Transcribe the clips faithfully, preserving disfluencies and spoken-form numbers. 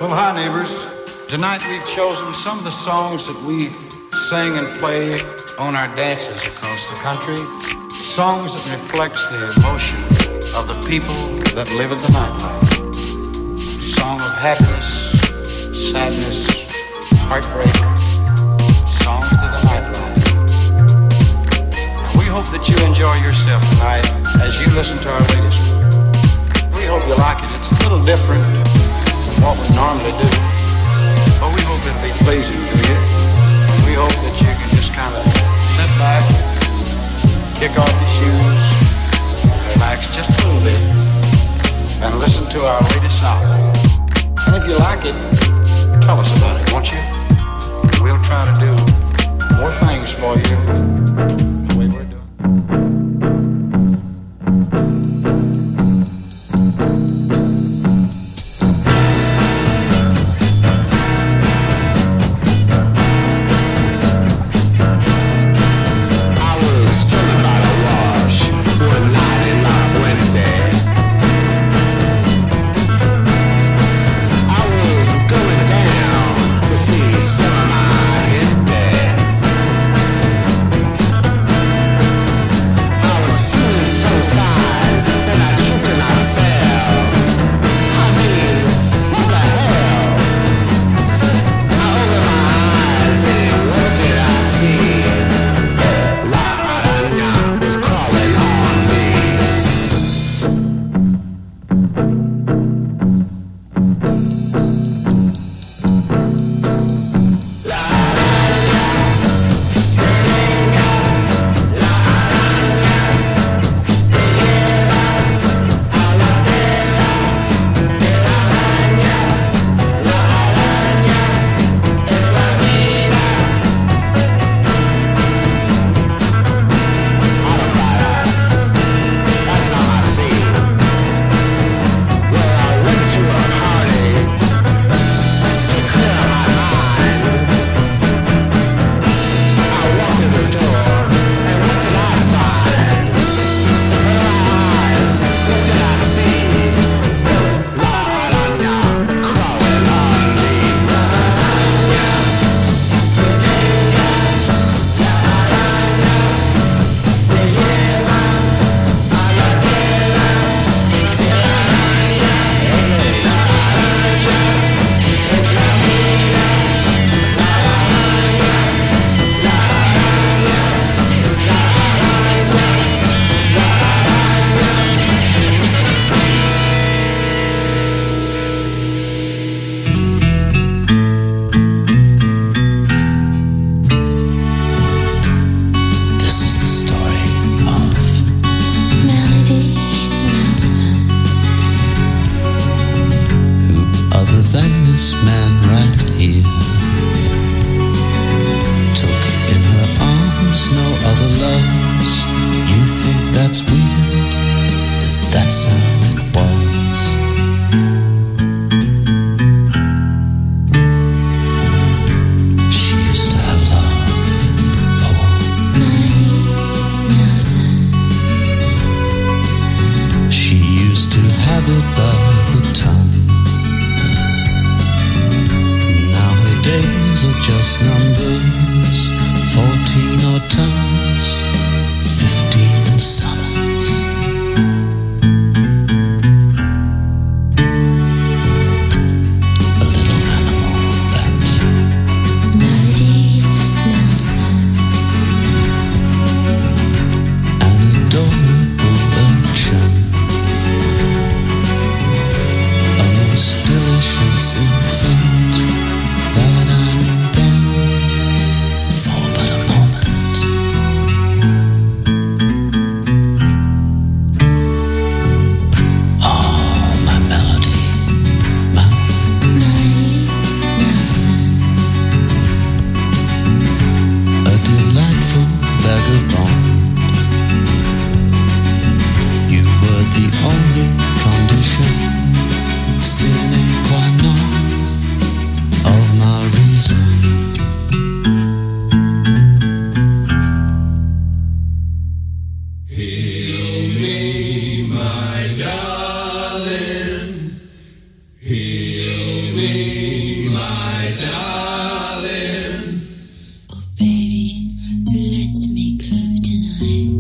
Well, hi, neighbors. Tonight we've chosen some of the songs that we sing and play on our dances across the country. Songs that reflects the emotion of the people that live in the nightlife. Song of happiness, sadness, heartbreak. Songs to the nightlife. We hope that you enjoy yourself tonight as you listen to our latest. We hope you like it. It's a little different from what we normally do, but we hope it'll be pleasing to you. We hope that you can just kind of sit back, kick off your shoes, relax just a little bit, and listen to our latest song. And if you like it, tell us about it, won't you? We'll try to do more things for you the way we're doing. That I'm then for but a moment. me, my darling. Oh baby, let's make love tonight.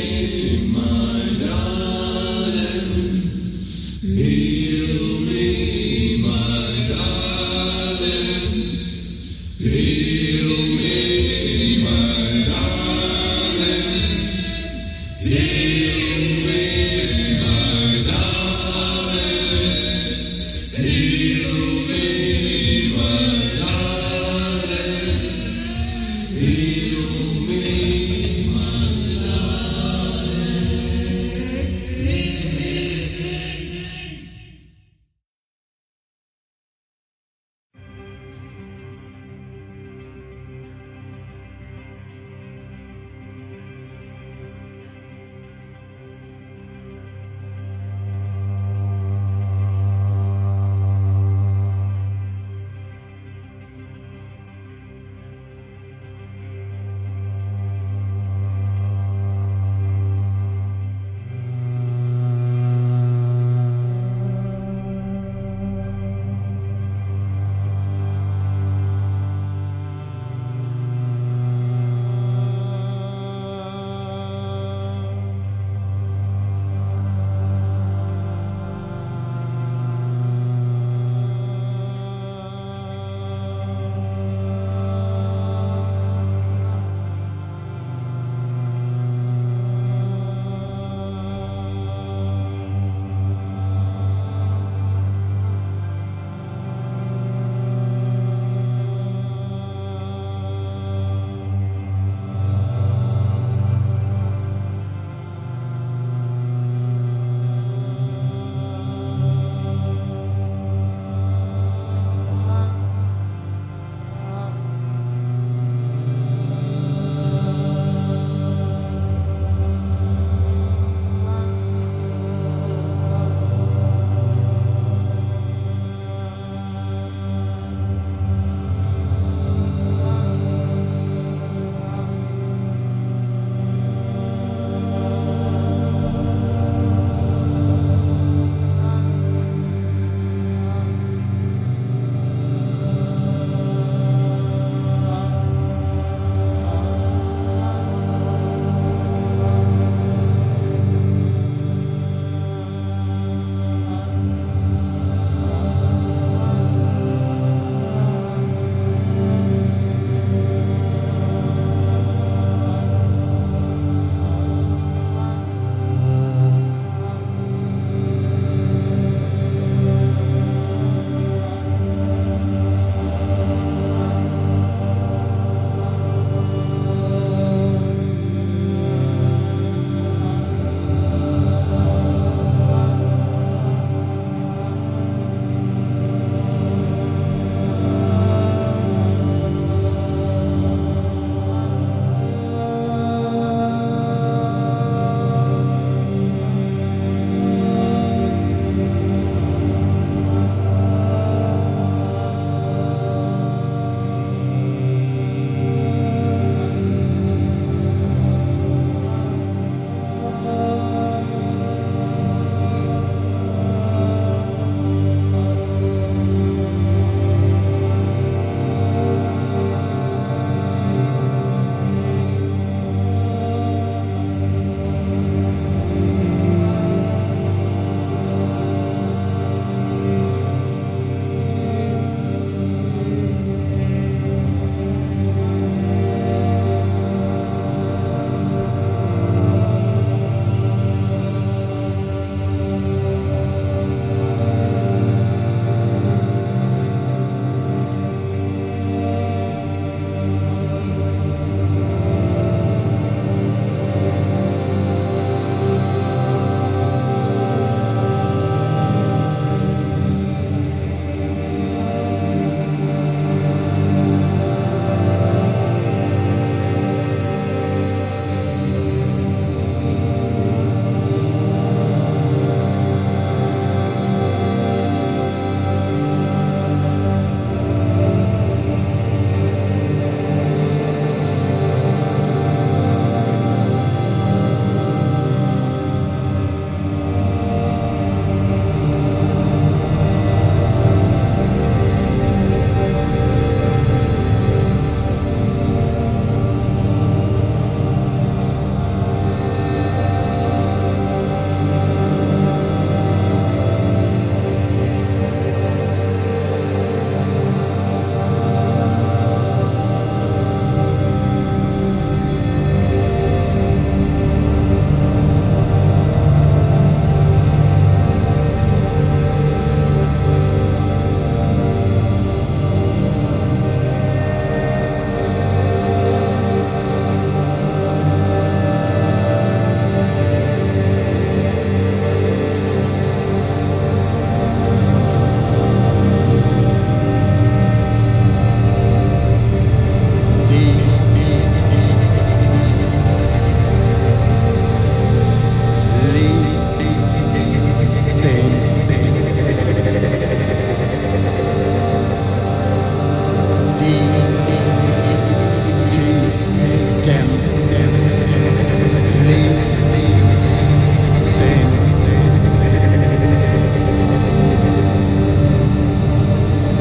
Heal me.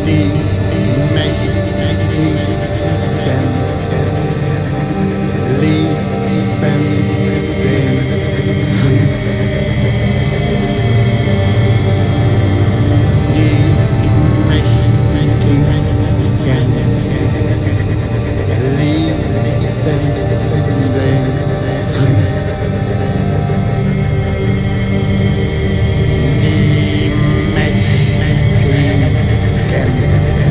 die mächtigen lieben den Krieg. Die mächtigen lieben den Krieg. Die mächtigen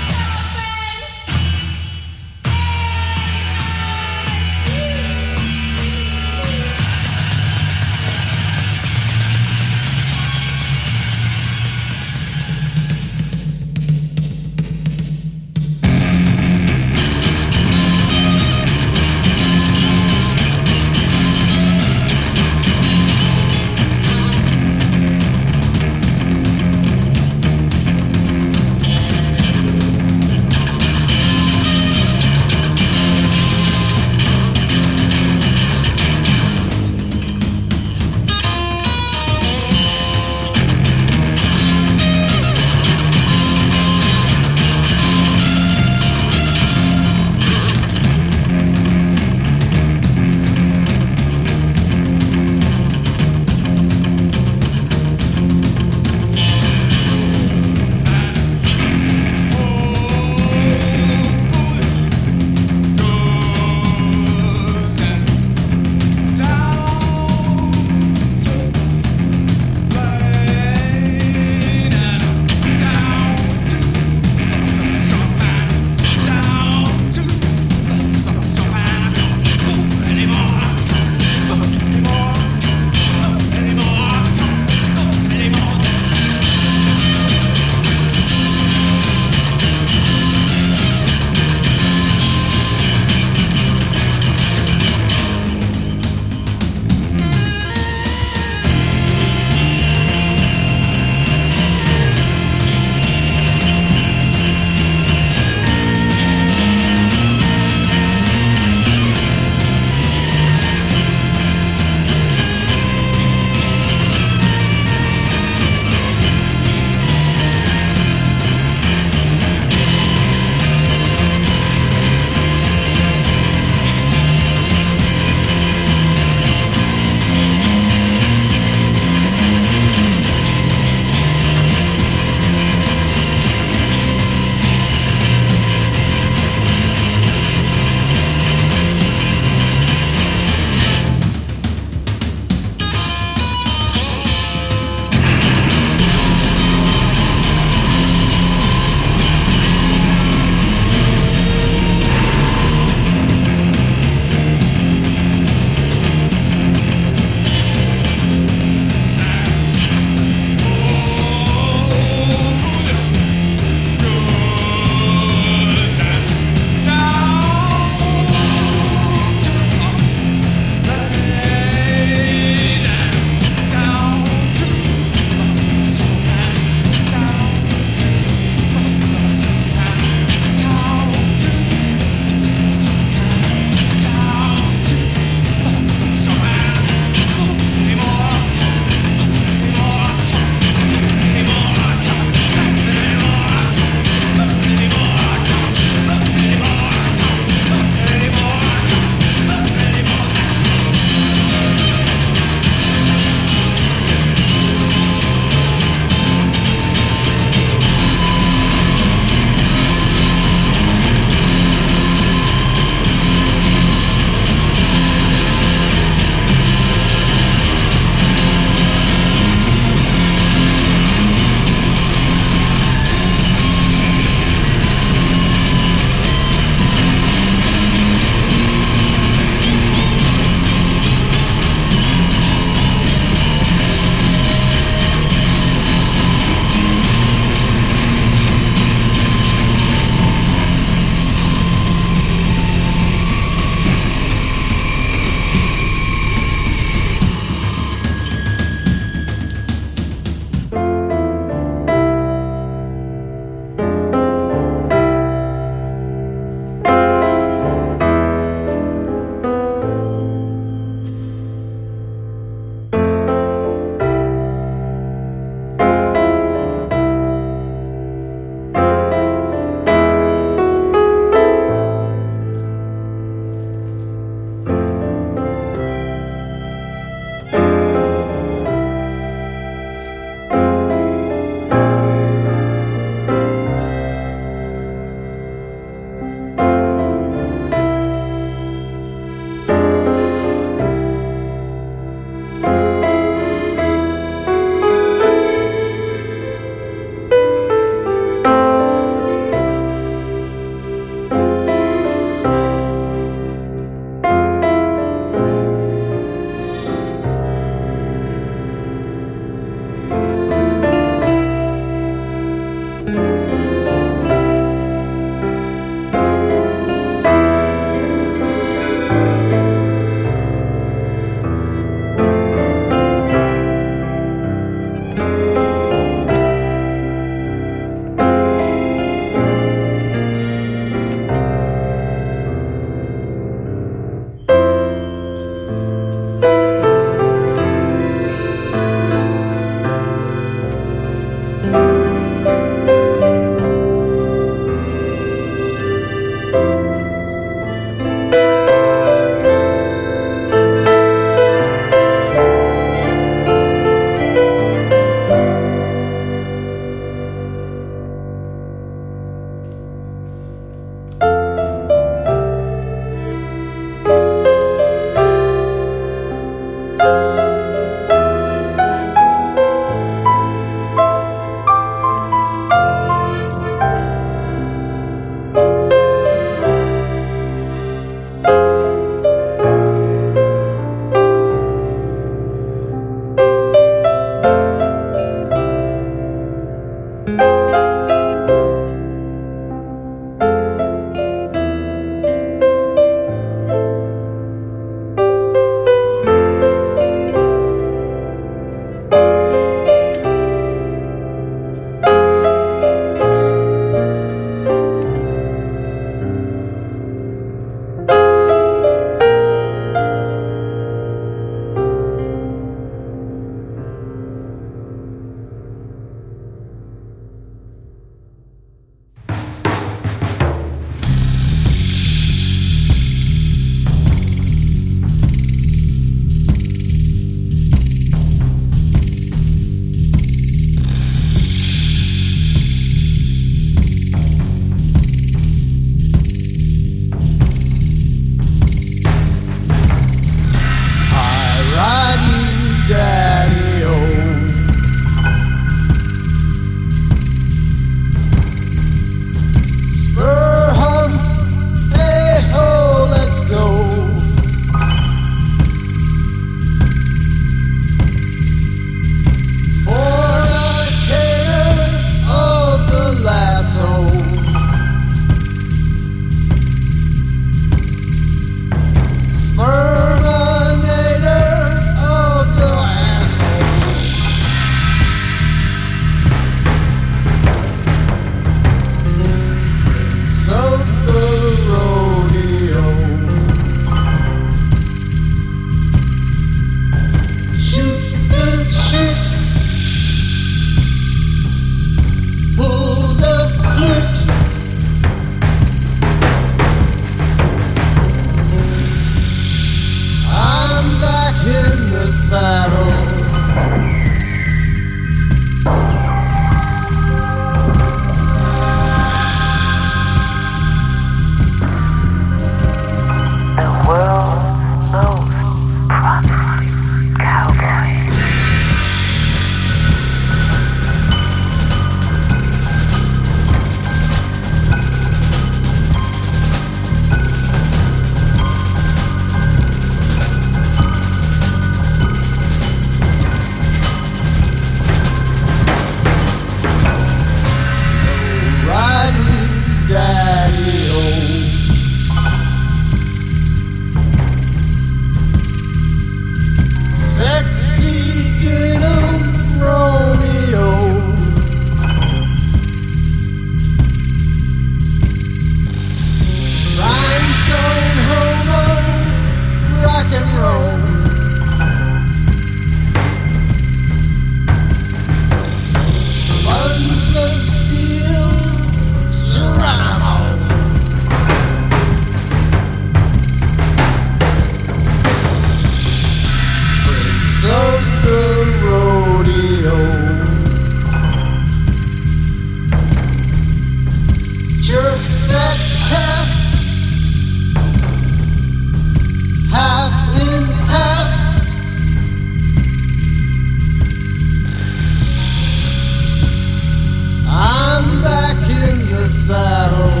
saddle.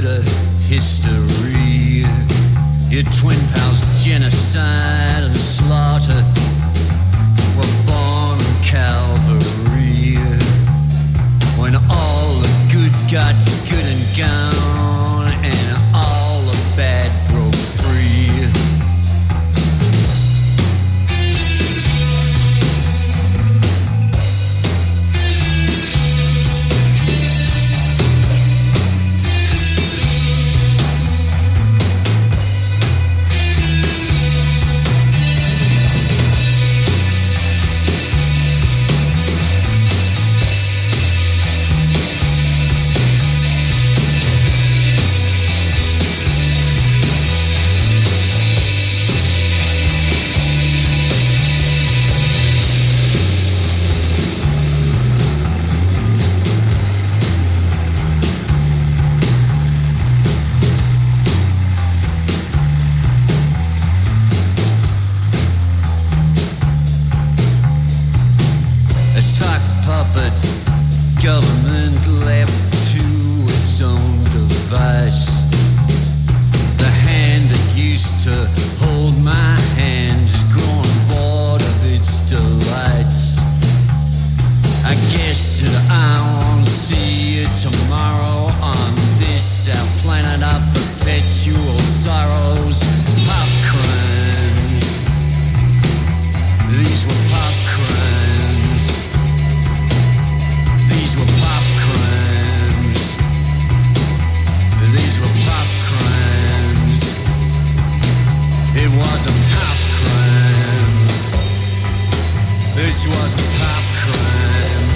murder history. Your twin pals, genocide and slaughter, were born in Calvary. When all the good got good and gone, and all the bad broke free. Government left to its own device. The hand that used to hold my hand is growing bored of its delights. I guess that I won't see you tomorrow on this our planet of perpetual sorrows. Pop crimes. These were pop crimes. These were pop crimes. These were pop crimes. It was a pop crime. This was a pop crime.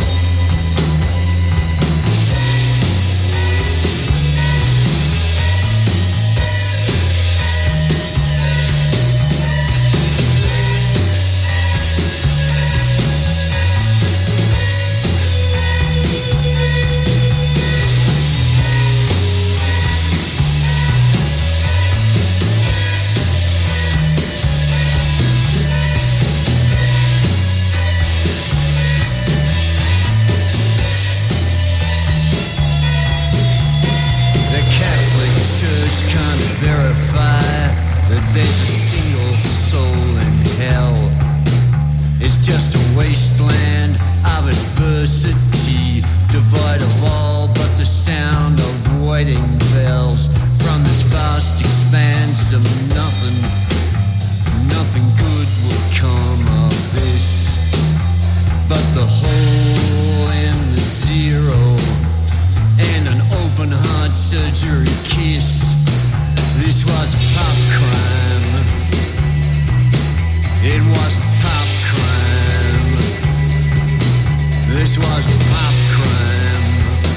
Can't verify that there's a single soul in hell. It's just a wasteland of adversity, devoid of all but the sound of wedding bells. From this vast expanse of nothing, nothing good will come of this, but the hole in the zero and an open heart surgery kiss. This was a pop crime. It was a pop crime. This was a pop crime.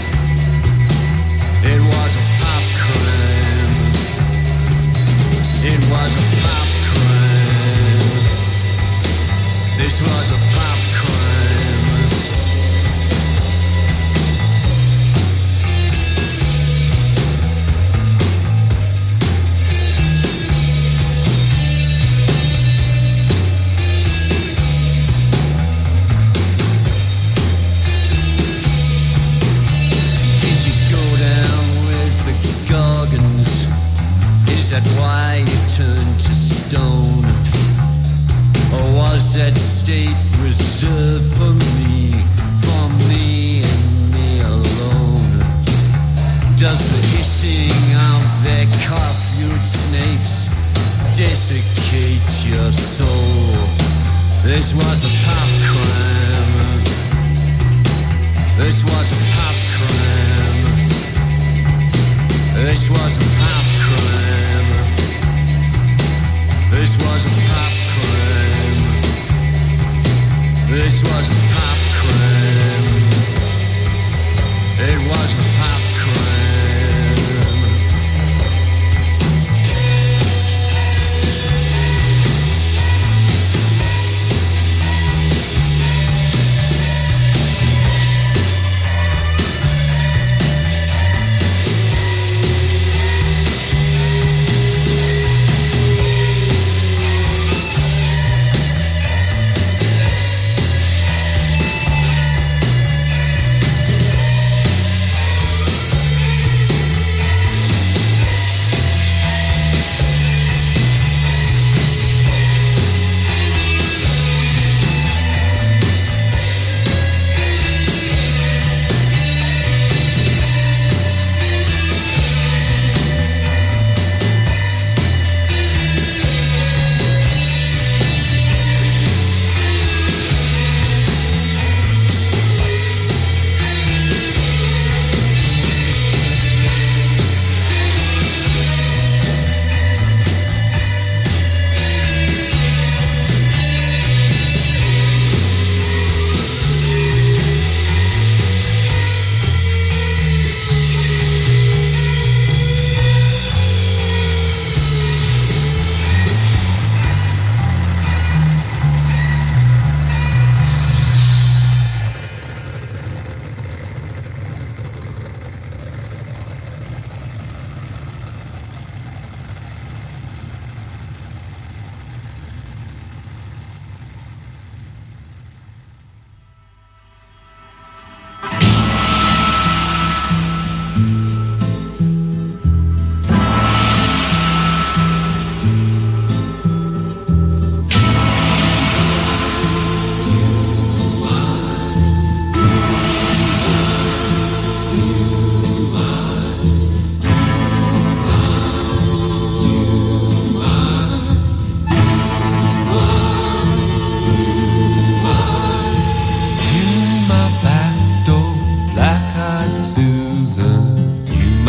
It was a pop crime. It was a pop crime. This was a pop crime. Is that why you turned to stone? Or was that state reserved for me, for me and me alone? Does the hissing of their carpet snakes desiccate your soul? This was a pop crime. This was a pop crime. This was a pop crime. This was a pop crime. This was a pop crime. It was a pop crime.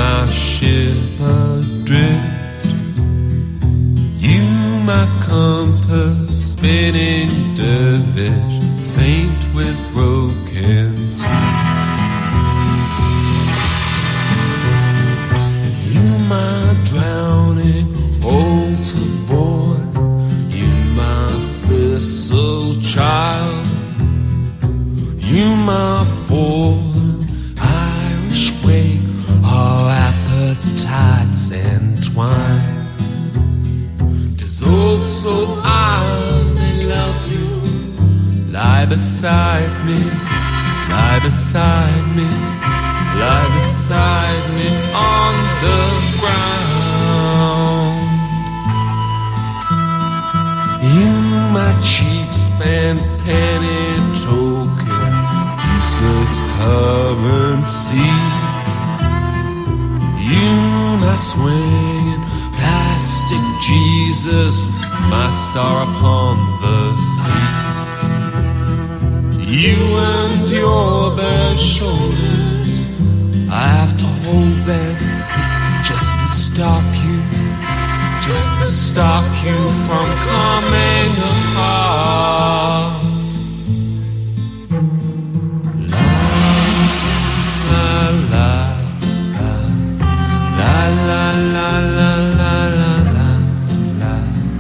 my ship adrift. You my compass, spinning dervish, saint with broken teeth. You my drowning altar boy, you my thistle child, you my fallen Irish wake, our appetites entwine. Tis also I may love you, lie beside me, lie beside me, lie beside me on the ground. You my cheap spent penny token, useless currency. You my swinging plastic Jesus, my star upon the sea. You and your bare shoulders, I have to hold them just to stop you, just to stop you from coming apart. La la la la la la la la la la la.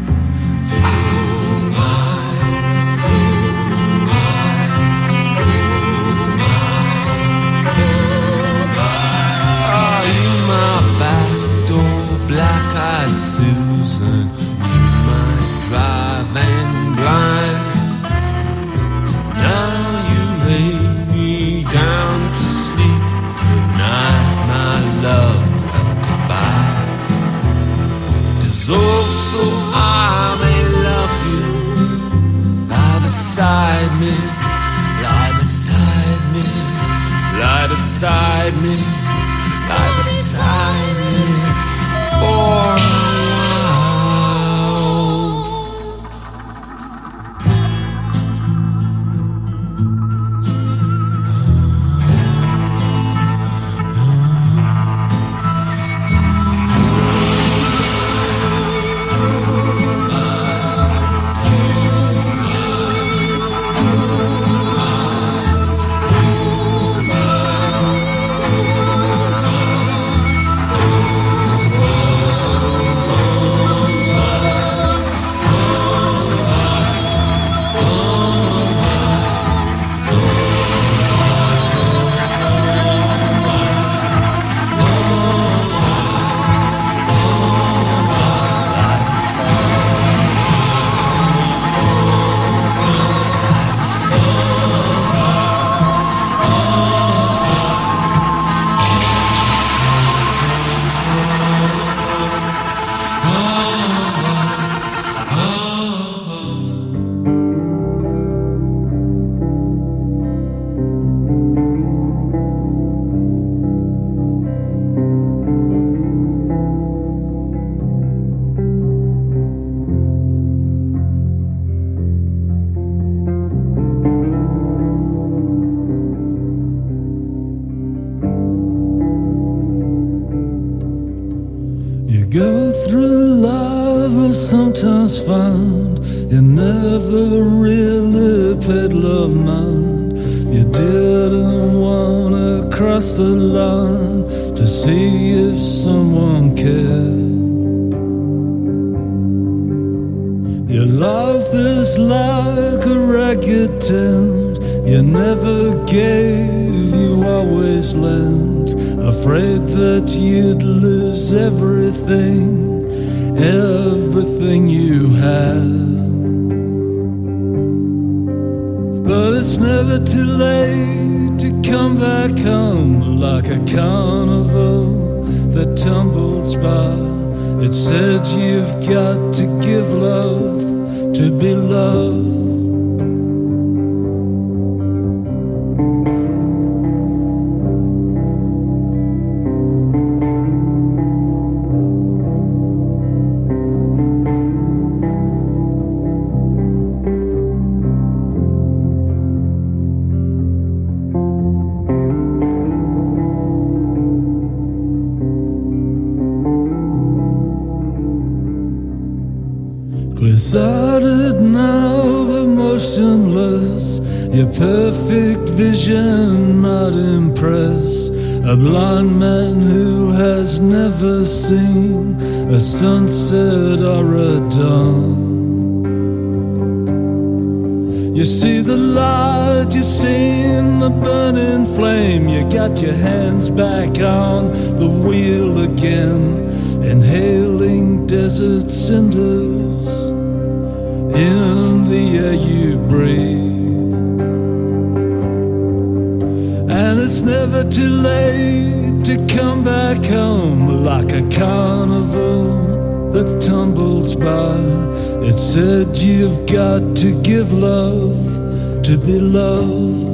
Oh my, oh my, oh my, oh my. Are you my back door, black-eyed Susan? You my driving blind. Now you lay me down to sleep. Good night, my love, and goodbye. 'Tis also I may love you. Lie beside me, lie beside me, lie beside me, lie beside me for a while. Go through life and sometimes find you never really paid love mind. You didn't wanna cross the line to see if someone cared. Your life is like a ragged tent. You never gave, you always lent. Afraid that you'd lose everything, everything you had. But it's never too late to come back home, like a carnival that tumbles by. It said you've got to give love to be loved. besotted now but motionless. Your perfect vision might impress a blind man who has never seen a sunset or a dawn. You see the light, you see the burning flame. You got your hands back on the wheel again, inhaling desert cinders in the air you breathe. And it's never too late to come back home, like a carnival that tumbles by. It said you've got to give love to be loved.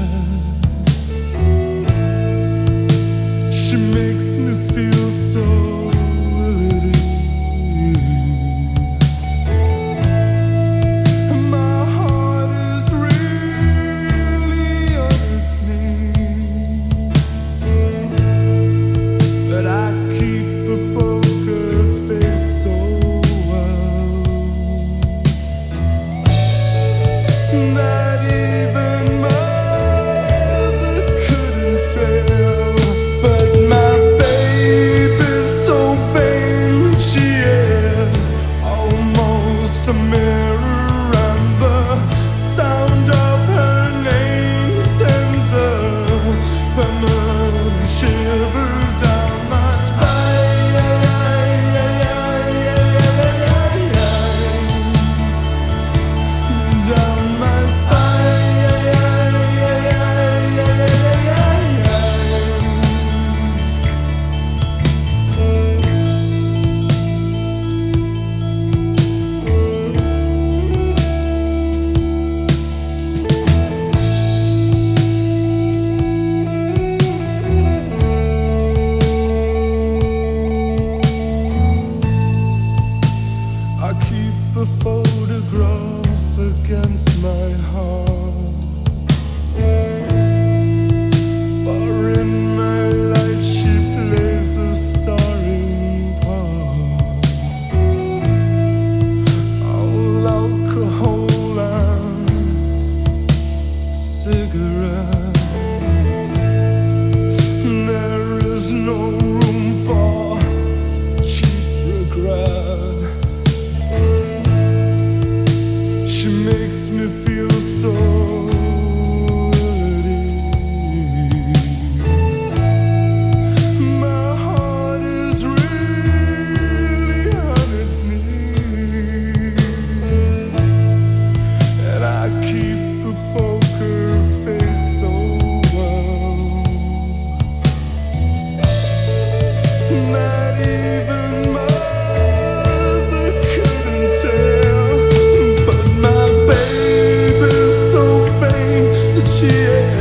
She makes me feel so that even mother couldn't tell. But my baby's so vain that she